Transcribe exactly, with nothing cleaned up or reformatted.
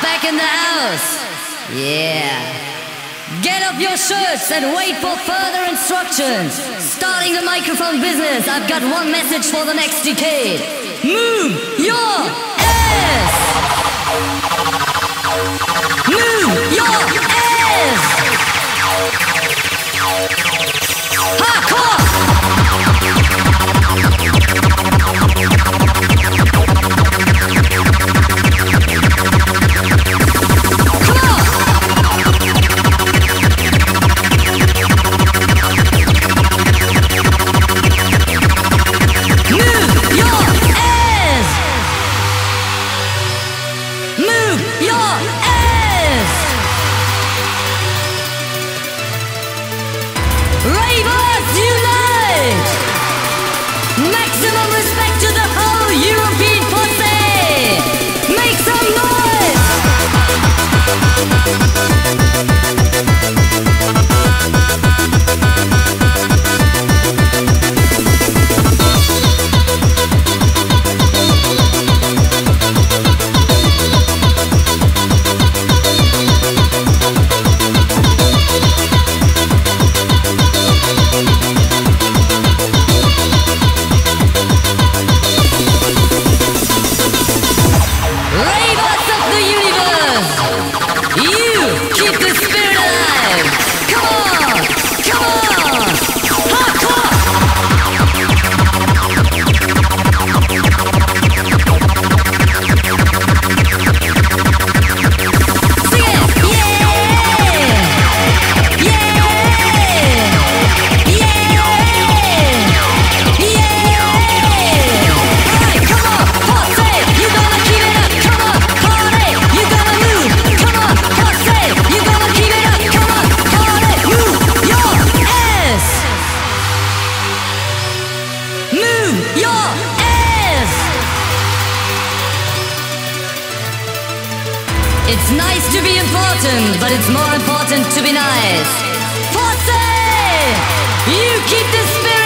back in the house. Yeah. Get up your shirts and wait for further instructions. Starting the microphone business, I've got one message for the next decade. Move your ass! Move your ass! Hardcore! Maximum respect to the whole European pussy! Make some noise! It's nice to be important, but it's more important to be nice. Pussy! You keep the spirit!